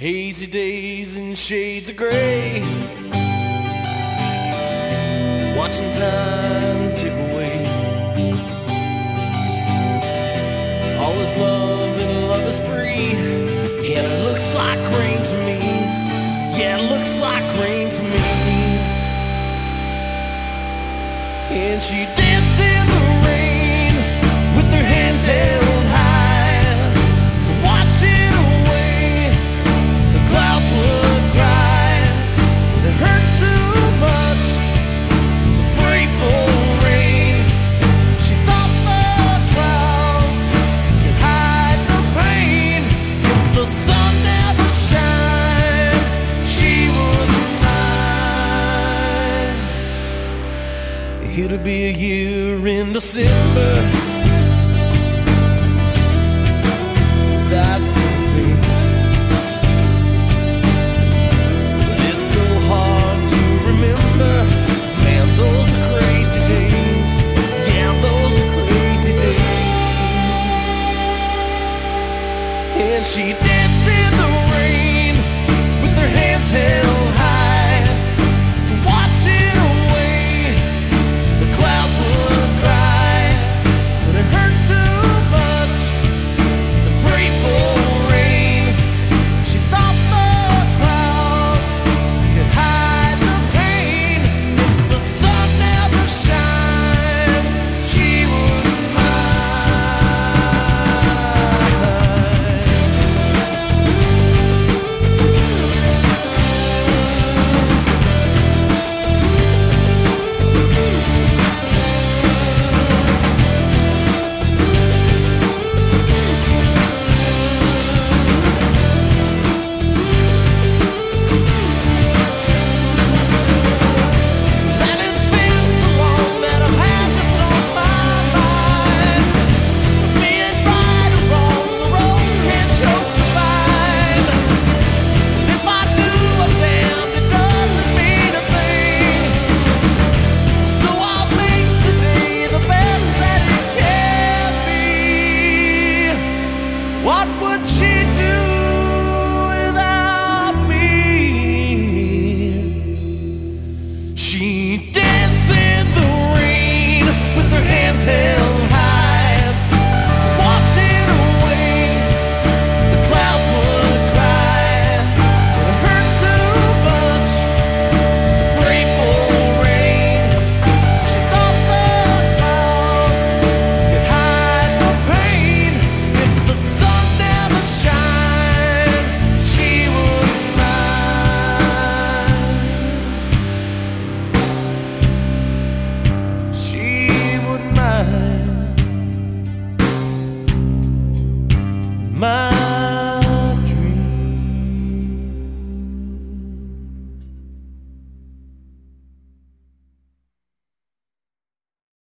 Hazy days and shades of gray, watching time tick away. All is love and love is free, and it looks like rain to me. Yeah, it looks like rain to me. And she danced in the rain with her hands held high to wash it away. The clouds would cry, it hurt too much to pray for rain. She thought the clouds could hide the pain. If the sun never shined, she wouldn't mind. It'll be a year in December,